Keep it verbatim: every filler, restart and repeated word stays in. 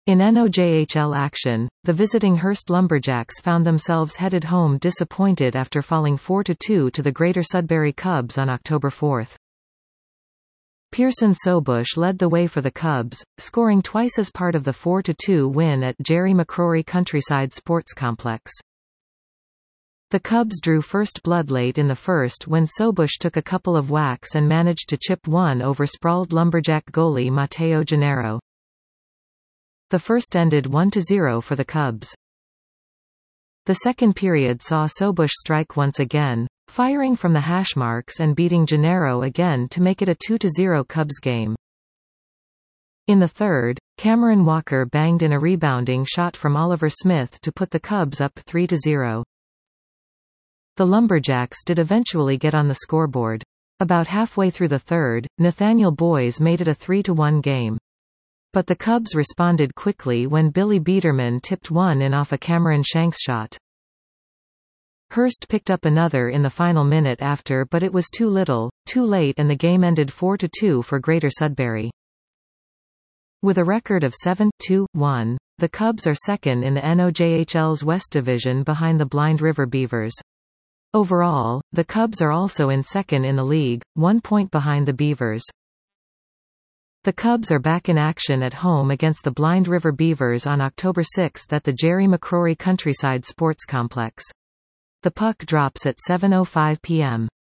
In N O J H L action, the visiting Hearst Lumberjacks found themselves headed home disappointed after falling four to two to the Greater Sudbury Cubs on October fourth. Pearson Sobush led the way for the Cubs, scoring twice as part of the four to two win at Jerry McCrory Countryside Sports Complex. The Cubs drew first blood late in the first when Sobush took a couple of whacks and managed to chip one over sprawled Lumberjack goalie Mateo Gennaro. The first ended one to zero for the Cubs. The second period saw Sobush strike once again, firing from the hash marks and beating Gennaro again to make it a two to zero Cubs game. In the third, Cameron Walker banged in a rebounding shot from Oliver Smith to put the Cubs up three to zero. The Lumberjacks did eventually get on the scoreboard. About halfway through the third, Nathaniel Boys made it a three to one game. But the Cubs responded quickly when Billy Biederman tipped one in off a Cameron Shanks shot. Hearst picked up another in the final minute after, but it was too little, too late, and the game ended four to two for Greater Sudbury. With a record of seven to one, the Cubs are second in the N O J H L's West Division behind the Blind River Beavers. Overall, the Cubs are also in second in the league, one point behind the Beavers. The Cubs are back in action at home against the Blind River Beavers on October sixth at the Jerry McCrory Countryside Sports Complex. The puck drops at seven oh five p m